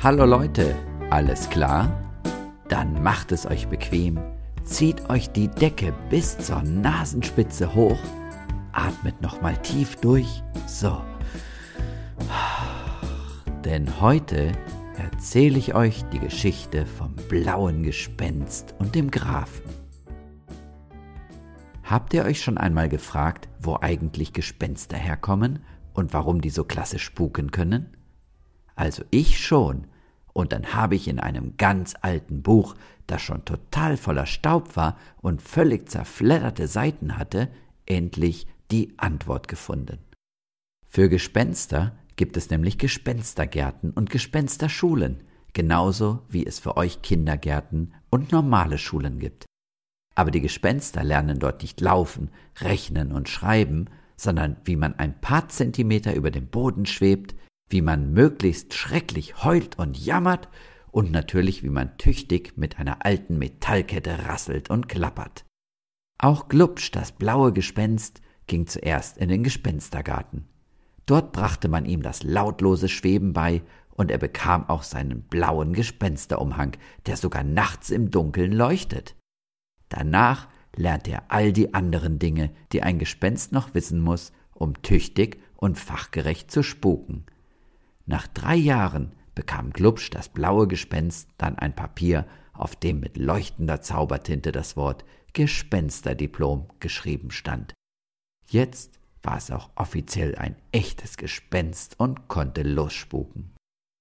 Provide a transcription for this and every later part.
Hallo Leute, alles klar? Dann macht es euch bequem, zieht euch die Decke bis zur Nasenspitze hoch, atmet nochmal tief durch, so. Denn heute erzähle ich euch die Geschichte vom blauen Gespenst und dem Grafen. Habt ihr euch schon einmal gefragt, wo eigentlich Gespenster herkommen und warum die so klasse spuken können? Also ich schon. Und dann habe ich in einem ganz alten Buch, das schon total voller Staub war und völlig zerfledderte Seiten hatte, endlich die Antwort gefunden. Für Gespenster gibt es nämlich Gespenstergärten und Gespensterschulen, genauso wie es für euch Kindergärten und normale Schulen gibt. Aber die Gespenster lernen dort nicht laufen, rechnen und schreiben, sondern wie man ein paar Zentimeter über dem Boden schwebt, wie man möglichst schrecklich heult und jammert und natürlich wie man tüchtig mit einer alten Metallkette rasselt und klappert. Auch Glubsch, das blaue Gespenst, ging zuerst in den Gespenstergarten. Dort brachte man ihm das lautlose Schweben bei und er bekam auch seinen blauen Gespensterumhang, der sogar nachts im Dunkeln leuchtet. Danach lernte er all die anderen Dinge, die ein Gespenst noch wissen muss, um tüchtig und fachgerecht zu spuken. Nach 3 Jahren bekam Glubsch, das blaue Gespenst, dann ein Papier, auf dem mit leuchtender Zaubertinte das Wort Gespensterdiplom geschrieben stand. Jetzt war es auch offiziell ein echtes Gespenst und konnte losspuken.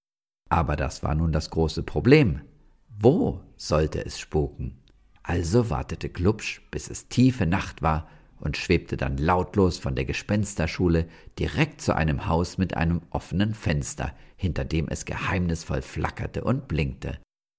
Aber das war nun das große Problem. Wo sollte es spuken? Also wartete Glubsch, bis es tiefe Nacht war und schwebte dann lautlos von der Gespensterschule direkt zu einem Haus mit einem offenen Fenster, hinter dem es geheimnisvoll flackerte und blinkte.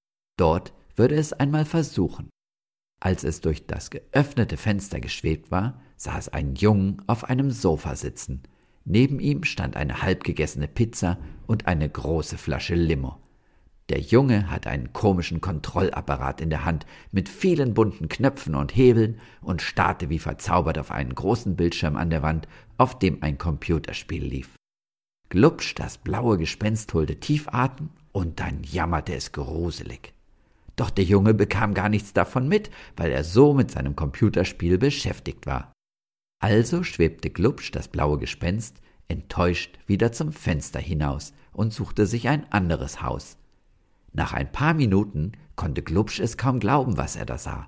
Dort würde es einmal versuchen. Als es durch das geöffnete Fenster geschwebt war, sah es einen Jungen auf einem Sofa sitzen. Neben ihm stand eine halbgegessene Pizza und eine große Flasche Limo. Der Junge hatte einen komischen Kontrollapparat in der Hand mit vielen bunten Knöpfen und Hebeln und starrte wie verzaubert auf einen großen Bildschirm an der Wand, auf dem ein Computerspiel lief. Glubsch, das blaue Gespenst, holte tief Atem und dann jammerte es gruselig. Doch der Junge bekam gar nichts davon mit, weil er so mit seinem Computerspiel beschäftigt war. Also schwebte Glubsch, das blaue Gespenst, enttäuscht wieder zum Fenster hinaus und suchte sich ein anderes Haus. Nach ein paar Minuten konnte Glubsch es kaum glauben, was er da sah.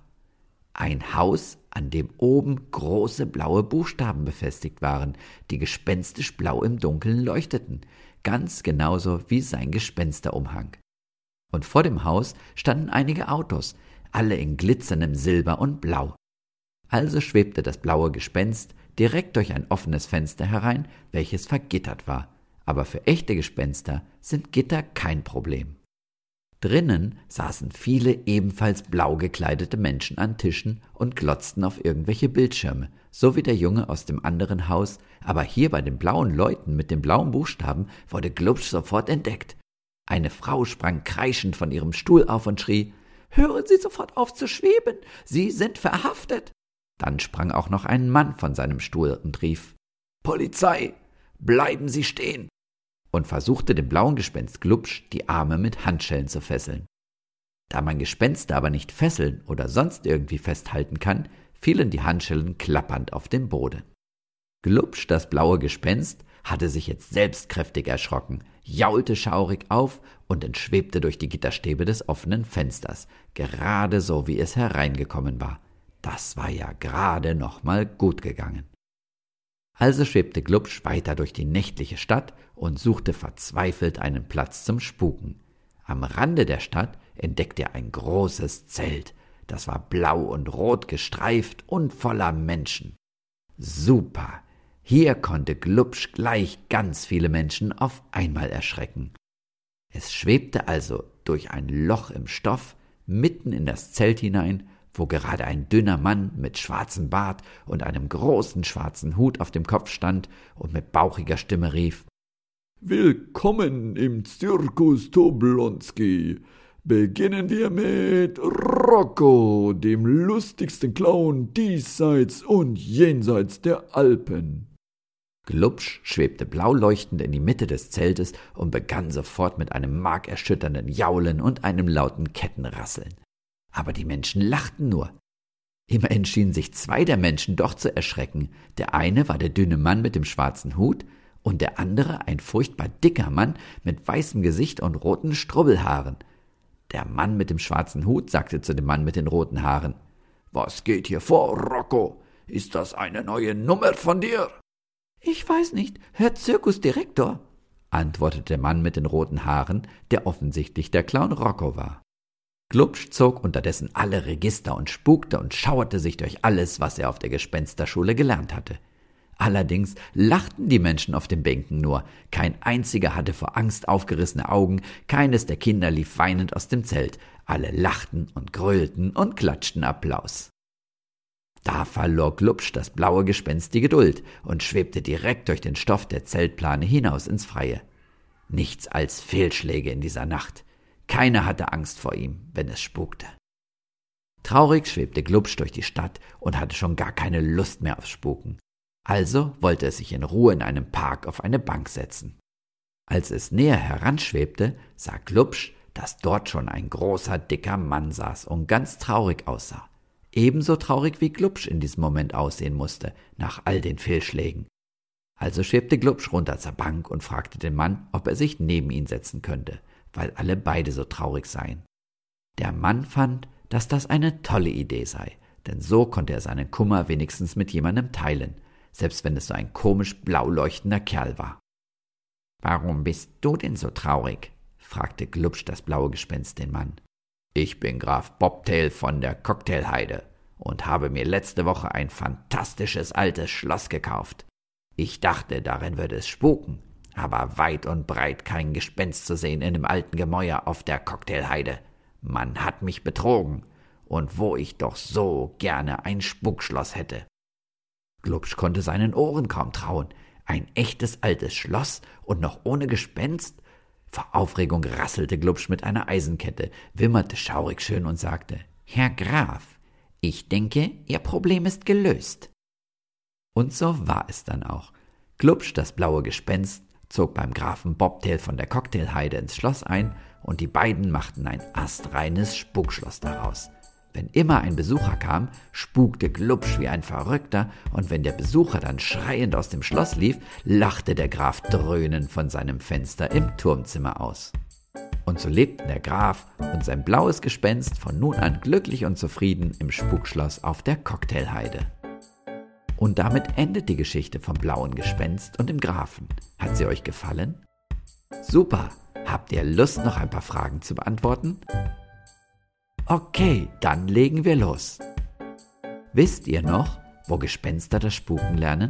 Ein Haus, an dem oben große blaue Buchstaben befestigt waren, die gespenstisch blau im Dunkeln leuchteten, ganz genauso wie sein Gespensterumhang. Und vor dem Haus standen einige Autos, alle in glitzerndem Silber und Blau. Also schwebte das blaue Gespenst direkt durch ein offenes Fenster herein, welches vergittert war. Aber für echte Gespenster sind Gitter kein Problem. Drinnen saßen viele ebenfalls blau gekleidete Menschen an Tischen und glotzten auf irgendwelche Bildschirme, so wie der Junge aus dem anderen Haus, aber hier bei den blauen Leuten mit den blauen Buchstaben wurde Glubsch sofort entdeckt. Eine Frau sprang kreischend von ihrem Stuhl auf und schrie: »Hören Sie sofort auf zu schweben, Sie sind verhaftet!« Dann sprang auch noch ein Mann von seinem Stuhl und rief: »Polizei, bleiben Sie stehen!« und versuchte dem blauen Gespenst Glubsch die Arme mit Handschellen zu fesseln. Da man Gespenster aber nicht fesseln oder sonst irgendwie festhalten kann, fielen die Handschellen klappernd auf den Boden. Glubsch, das blaue Gespenst, hatte sich jetzt selbst kräftig erschrocken, jaulte schaurig auf und entschwebte durch die Gitterstäbe des offenen Fensters, gerade so wie es hereingekommen war. Das war ja gerade noch mal gut gegangen. Also schwebte Glubsch weiter durch die nächtliche Stadt und suchte verzweifelt einen Platz zum Spuken. Am Rande der Stadt entdeckte er ein großes Zelt. Das war blau und rot gestreift und voller Menschen. Super! Hier konnte Glubsch gleich ganz viele Menschen auf einmal erschrecken. Es schwebte also durch ein Loch im Stoff mitten in das Zelt hinein, wo gerade ein dünner Mann mit schwarzem Bart und einem großen schwarzen Hut auf dem Kopf stand und mit bauchiger Stimme rief: »Willkommen im Zirkus Toblonski. Beginnen wir mit Rocco, dem lustigsten Clown diesseits und jenseits der Alpen.« Glubsch schwebte blau leuchtend in die Mitte des Zeltes und begann sofort mit einem markerschütternden Jaulen und einem lauten Kettenrasseln. Aber die Menschen lachten nur. Immerhin schienen sich 2 der Menschen doch zu erschrecken. Der eine war der dünne Mann mit dem schwarzen Hut und der andere ein furchtbar dicker Mann mit weißem Gesicht und roten Strubbelhaaren. Der Mann mit dem schwarzen Hut sagte zu dem Mann mit den roten Haaren: »Was geht hier vor, Rocco? Ist das eine neue Nummer von dir?« »Ich weiß nicht, Herr Zirkusdirektor«, antwortete der Mann mit den roten Haaren, der offensichtlich der Clown Rocco war. Glubsch zog unterdessen alle Register und spukte und schauerte sich durch alles, was er auf der Gespensterschule gelernt hatte. Allerdings lachten die Menschen auf den Bänken nur. Kein einziger hatte vor Angst aufgerissene Augen, keines der Kinder lief weinend aus dem Zelt. Alle lachten und grölten und klatschten Applaus. Da verlor Glubsch das blaue Gespenst die Geduld und schwebte direkt durch den Stoff der Zeltplane hinaus ins Freie. Nichts als Fehlschläge in dieser Nacht. Keiner hatte Angst vor ihm, wenn es spukte. Traurig schwebte Glubsch durch die Stadt und hatte schon gar keine Lust mehr aufs Spuken. Also wollte es sich in Ruhe in einem Park auf eine Bank setzen. Als es näher heranschwebte, sah Glubsch, dass dort schon ein großer, dicker Mann saß und ganz traurig aussah. Ebenso traurig wie Glubsch in diesem Moment aussehen musste, nach all den Fehlschlägen. Also schwebte Glubsch runter zur Bank und fragte den Mann, ob er sich neben ihn setzen könnte, weil alle beide so traurig seien. Der Mann fand, dass das eine tolle Idee sei, denn so konnte er seinen Kummer wenigstens mit jemandem teilen, selbst wenn es so ein komisch blau leuchtender Kerl war. »Warum bist du denn so traurig?« fragte Glubsch das blaue Gespenst den Mann. »Ich bin Graf Bobtail von der Cocktailheide und habe mir letzte Woche ein fantastisches altes Schloss gekauft. Ich dachte, darin würde es spuken, aber weit und breit kein Gespenst zu sehen in dem alten Gemäuer auf der Cocktailheide. Man hat mich betrogen, und wo ich doch so gerne ein Spukschloss hätte.« Glubsch konnte seinen Ohren kaum trauen. Ein echtes altes Schloss und noch ohne Gespenst? Vor Aufregung rasselte Glubsch mit einer Eisenkette, wimmerte schaurig schön und sagte: »Herr Graf, ich denke, Ihr Problem ist gelöst.« Und so war es dann auch. Glubsch, das blaue Gespenst, zog beim Grafen Bobtail von der Cocktailheide ins Schloss ein und die beiden machten ein astreines Spukschloss daraus. Wenn immer ein Besucher kam, spukte Glubsch wie ein Verrückter, und wenn der Besucher dann schreiend aus dem Schloss lief, lachte der Graf dröhnend von seinem Fenster im Turmzimmer aus. Und so lebten der Graf und sein blaues Gespenst von nun an glücklich und zufrieden im Spukschloss auf der Cocktailheide. Und damit endet die Geschichte vom blauen Gespenst und dem Grafen. Hat sie euch gefallen? Super! Habt ihr Lust, noch ein paar Fragen zu beantworten? Okay, dann legen wir los. Wisst ihr noch, wo Gespenster das Spuken lernen?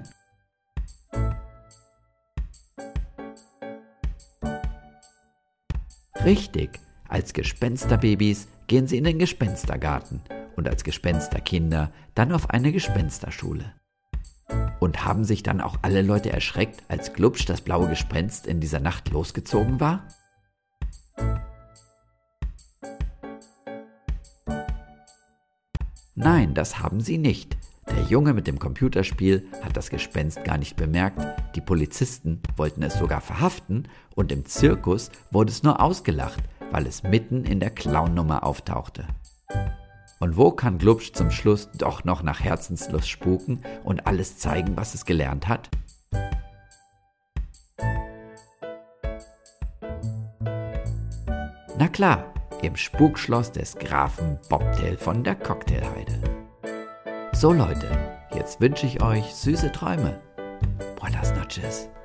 Richtig, als Gespensterbabys gehen sie in den Gespenstergarten und als Gespensterkinder dann auf eine Gespensterschule. Und haben sich dann auch alle Leute erschreckt, als Glubsch, das blaue Gespenst, in dieser Nacht losgezogen war? Nein, das haben sie nicht. Der Junge mit dem Computerspiel hat das Gespenst gar nicht bemerkt, die Polizisten wollten es sogar verhaften und im Zirkus wurde es nur ausgelacht, weil es mitten in der Clownnummer auftauchte. Und wo kann Glubsch zum Schluss doch noch nach Herzenslust spuken und alles zeigen, was es gelernt hat? Na klar, im Spukschloss des Grafen Bobtail von der Cocktailheide. So Leute, jetzt wünsche ich euch süße Träume. Buenas noches.